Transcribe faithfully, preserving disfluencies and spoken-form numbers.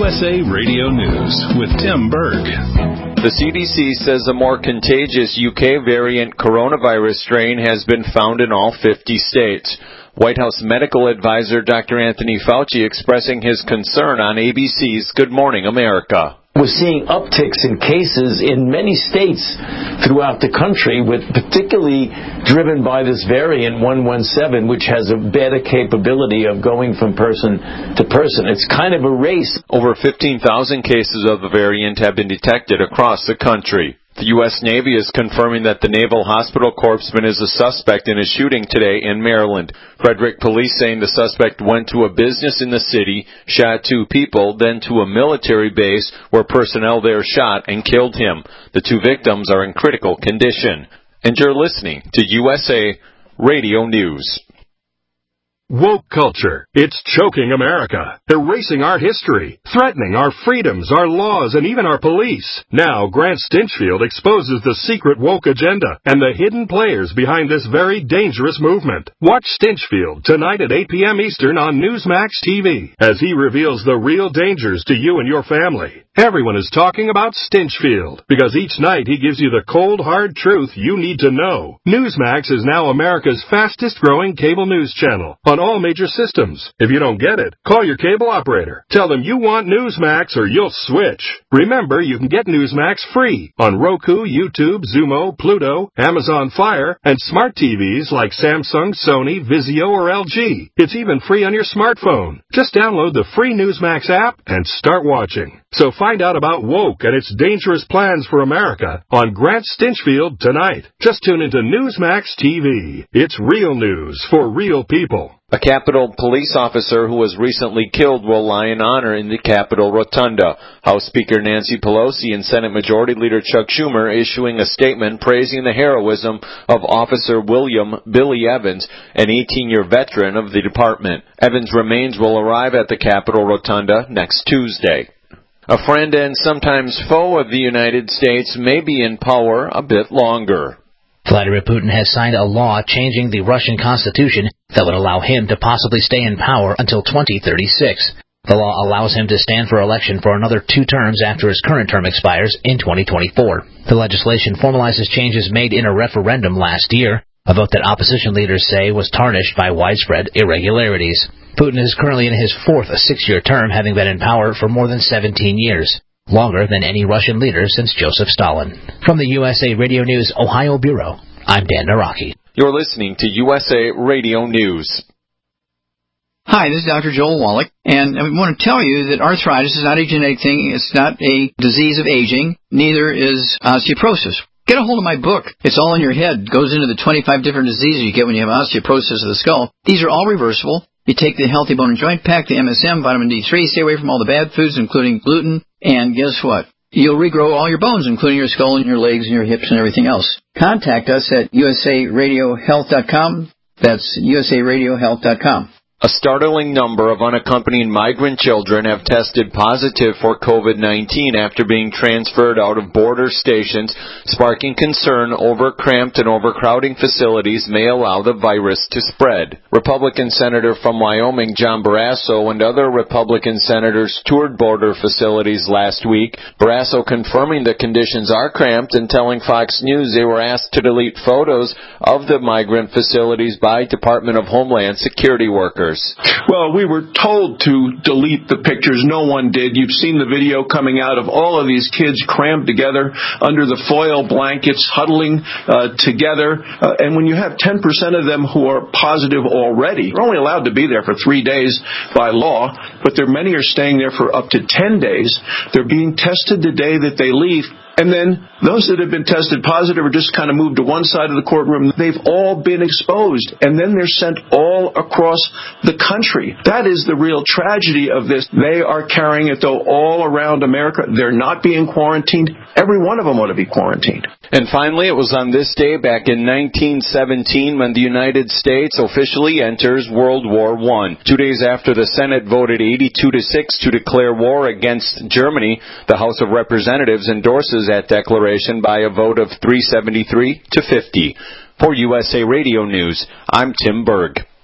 S A Radio News with Tim Berg. The C D C says a more contagious U K variant coronavirus strain has been found in all fifty states. White House medical advisor Doctor Anthony Fauci expressing his concern on A B C's Good Morning America. We're seeing upticks in cases in many states throughout the country, with particularly driven by this variant one one seven, which has a better capability of going from person to person. It's kind of a race. Over fifteen thousand cases of the variant have been detected across the country. The U S Navy is confirming that the Naval Hospital Corpsman is a suspect in a shooting today in Maryland. Frederick police saying the suspect went to a business in the city, shot two people, then to a military base where personnel there shot and killed him. The two victims are in critical condition. And you're listening to U S A Radio News. Woke culture. It's choking America, erasing our history, threatening our freedoms, our laws, and even our police. Now, Grant Stinchfield exposes the secret woke agenda and the hidden players behind this very dangerous movement. Watch Stinchfield tonight at eight p.m. Eastern on Newsmax T V as he reveals the real dangers to you and your family. Everyone is talking about Stinchfield because each night he gives you the cold, hard truth you need to know. Newsmax is now America's fastest-growing cable news channel on all major systems. If you don't get it, call your cable operator. Tell them you want Newsmax or you'll switch. Remember, you can get Newsmax free on Roku, YouTube, Zumo, Pluto, Amazon Fire, and smart T Vs like Samsung, Sony, Vizio, or L G. It's even free on your smartphone. Just download the free Newsmax app and start watching. So find out about woke and its dangerous plans for America on Grant Stinchfield tonight. Just tune into Newsmax T V. It's real news for real people. A Capitol police officer who was recently killed will lie in honor in the Capitol Rotunda. House Speaker Nancy Pelosi and Senate Majority Leader Chuck Schumer issuing a statement praising the heroism of Officer William Billy Evans, an eighteen-year veteran of the department. Evans' remains will arrive at the Capitol Rotunda next Tuesday. A friend and sometimes foe of the United States may be in power a bit longer. Vladimir Putin has signed a law changing the Russian constitution that would allow him to possibly stay in power until twenty thirty-six. The law allows him to stand for election for another two terms after his current term expires in twenty twenty-four. The legislation formalizes changes made in a referendum last year, a vote that opposition leaders say was tarnished by widespread irregularities. Putin is currently in his fourth six-year term, having been in power for more than seventeen years. Longer than any Russian leader since Joseph Stalin. From the U S A Radio News Ohio Bureau, I'm Dan Naraki. You're listening to U S A Radio News. Hi, this is Doctor Joel Wallach, and I want to tell you that arthritis is not a genetic thing. It's not a disease of aging. Neither is osteoporosis. Get a hold of my book. It's all in your head. It goes into the twenty-five different diseases you get when you have osteoporosis of the skull. These are all reversible. You take the Healthy Bone and Joint Pack, the M S M, vitamin D three, stay away from all the bad foods, including gluten, and guess what? You'll regrow all your bones, including your skull and your legs and your hips and everything else. Contact us at U S A radio health dot com. That's U S A radio health dot com. A startling number of unaccompanied migrant children have tested positive for COVID nineteen after being transferred out of border stations, sparking concern over cramped and overcrowding facilities may allow the virus to spread. Republican Senator from Wyoming John Barrasso and other Republican senators toured border facilities last week. Barrasso confirming the conditions are cramped and telling Fox News they were asked to delete photos of the migrant facilities by Department of Homeland Security workers. Well, we were told to delete the pictures. No one did. You've seen the video coming out of all of these kids crammed together under the foil blankets, huddling uh, together. Uh, and when you have ten percent of them who are positive already, they're only allowed to be there for three days by law, but there many are staying there for up to ten days. They're being tested the day that they leave. And then those that have been tested positive are just kind of moved to one side of the courtroom. They've all been exposed, and then they're sent all across the country. That is the real tragedy of this. They are carrying it, though, all around America. They're not being quarantined. Every one of them ought to be quarantined. And finally, it was on this day back in nineteen seventeen when the United States officially enters World War One. Two days after the Senate voted eighty-two to six to declare war against Germany, the House of Representatives endorses that declaration by a vote of three seventy-three to fifty. For U S A Radio News, I'm Tim Berg.